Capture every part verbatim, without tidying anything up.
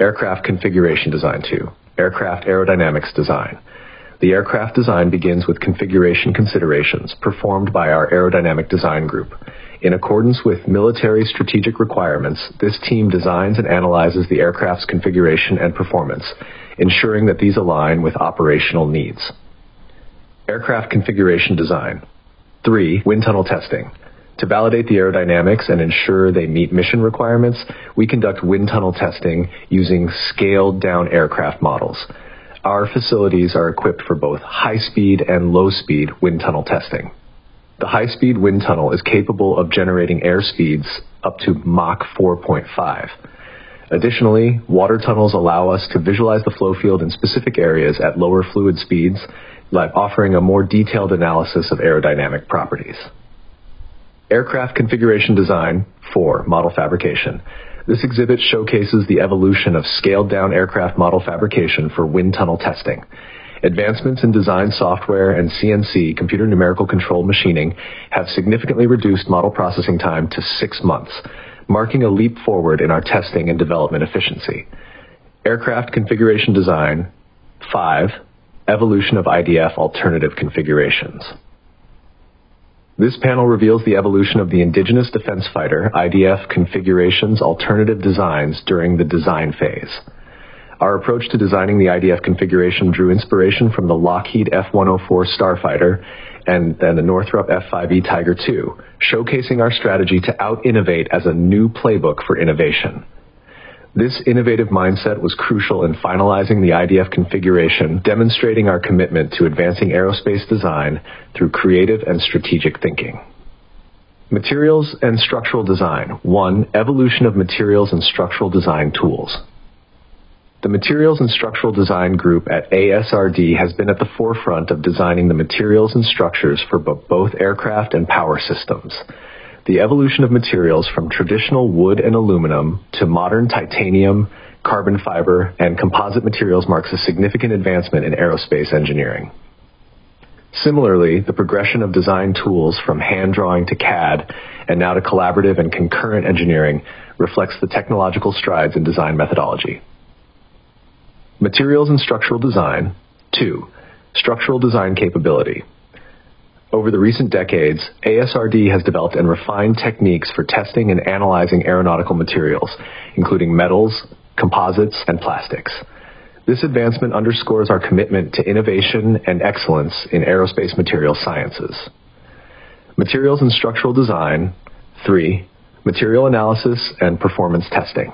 Aircraft Configuration Design two, Aircraft Aerodynamics Design. The aircraft design begins with configuration considerations performed by our aerodynamic design group. In accordance with military strategic requirements, this team designs and analyzes the aircraft's configuration and performance, ensuring that these align with operational needs. Aircraft Configuration Design. three. Wind tunnel testing. To validate the aerodynamics and ensure they meet mission requirements, we conduct wind tunnel testing using scaled-down aircraft models. Our facilities are equipped for both high-speed and low-speed wind tunnel testing. The high-speed wind tunnel is capable of generating air speeds up to Mach four point five. Additionally, water tunnels allow us to visualize the flow field in specific areas at lower fluid speeds, like offering a more detailed analysis of aerodynamic properties. Aircraft Configuration Design four. Model Fabrication. This exhibit showcases the evolution of scaled-down aircraft model fabrication for wind tunnel testing. Advancements in design software and C N C, computer numerical control machining, have significantly reduced model processing time to six months, marking a leap forward in our testing and development efficiency. Aircraft Configuration Design five. Evolution of I D F Alternative Configurations. This panel reveals the evolution of the Indigenous Defense Fighter I D F configuration's alternative designs during the design phase. Our approach to designing the I D F configuration drew inspiration from the Lockheed F one oh four Starfighter and then the Northrop F five E Tiger two, showcasing our strategy to out-innovate as a new playbook for innovation. This innovative mindset was crucial in finalizing the I D F configuration, demonstrating our commitment to advancing aerospace design through creative and strategic thinking. Materials and Structural Design. one. Evolution of Materials and Structural Design Tools. The Materials and Structural Design Group at A S R D has been at the forefront of designing the materials and structures for both aircraft and power systems. The evolution of materials from traditional wood and aluminum to modern titanium, carbon fiber, and composite materials marks a significant advancement in aerospace engineering. Similarly, the progression of design tools from hand drawing to C A D and now to collaborative and concurrent engineering reflects the technological strides in design methodology. Materials and Structural Design. two. Structural Design Capability. Over the recent decades, A S R D has developed and refined techniques for testing and analyzing aeronautical materials, including metals, composites, and plastics. This advancement underscores our commitment to innovation and excellence in aerospace material sciences. Materials and Structural Design. three. Material Analysis and Performance Testing.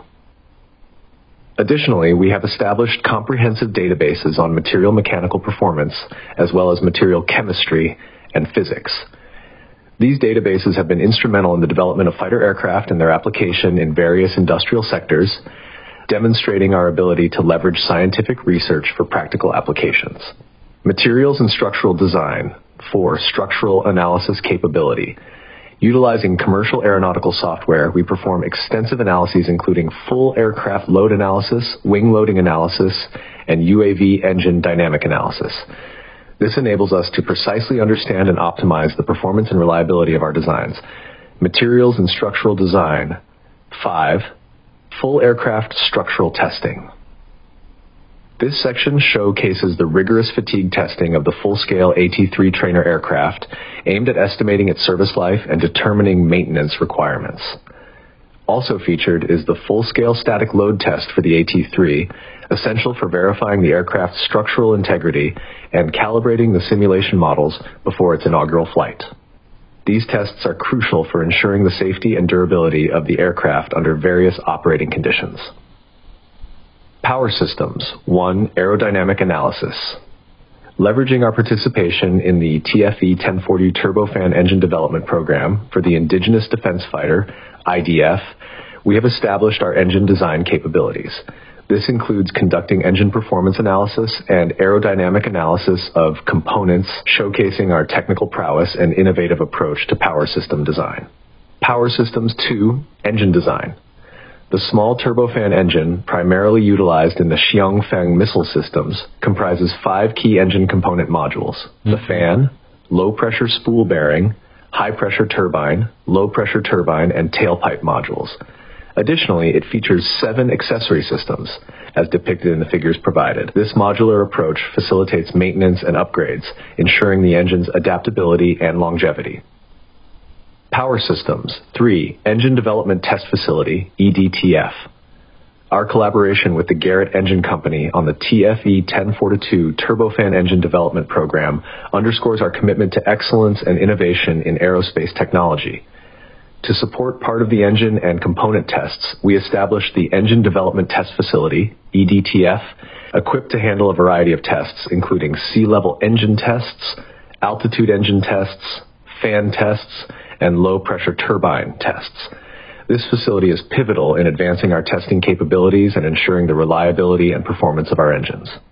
Additionally, we have established comprehensive databases on material mechanical performance, as well as material chemistry and physics. These databases have been instrumental in the development of fighter aircraft and their application in various industrial sectors, demonstrating our ability to leverage scientific research for practical applications. Materials and Structural Design. four. Structural Analysis Capability. Utilizing commercial aeronautical software, we perform extensive analyses including full aircraft load analysis, wing loading analysis, and U A V engine dynamic analysis. This enables us to precisely understand and optimize the performance and reliability of our designs. Materials and Structural Design. five. Full aircraft structural testing. This section showcases the rigorous fatigue testing of the full-scale A T three trainer aircraft, aimed at estimating its service life and determining maintenance requirements. Also featured is the full-scale static load test for the A T three, essential for verifying the aircraft's structural integrity and calibrating the simulation models before its inaugural flight. These tests are crucial for ensuring the safety and durability of the aircraft under various operating conditions. Power Systems. one. Aerodynamic Analysis. Leveraging our participation in the T F E ten forty turbofan engine development program for the Indigenous Defense Fighter, I D F, we have established our engine design capabilities. This includes conducting engine performance analysis and aerodynamic analysis of components, showcasing our technical prowess and innovative approach to power system design. Power Systems. two. Engine Design. The small turbofan engine, primarily utilized in the Xiongfeng missile systems, comprises five key engine component modules: mm-hmm. the fan, low-pressure spool bearing, high-pressure turbine, low-pressure turbine, and tailpipe modules. Additionally, it features seven accessory systems: as depicted in the figures provided. This modular approach facilitates maintenance and upgrades, ensuring the engine's adaptability and longevity. Power Systems. three. Engine Development Test Facility, E D T F. Our collaboration with the Garrett Engine Company on the T F E ten forty-two turbofan engine development program underscores our commitment to excellence and innovation in aerospace technology. To support part of the engine and component tests, we established the Engine Development Test Facility, E D T F, equipped to handle a variety of tests, including sea-level engine tests, altitude engine tests, fan tests, and low-pressure turbine tests. This facility is pivotal in advancing our testing capabilities and ensuring the reliability and performance of our engines.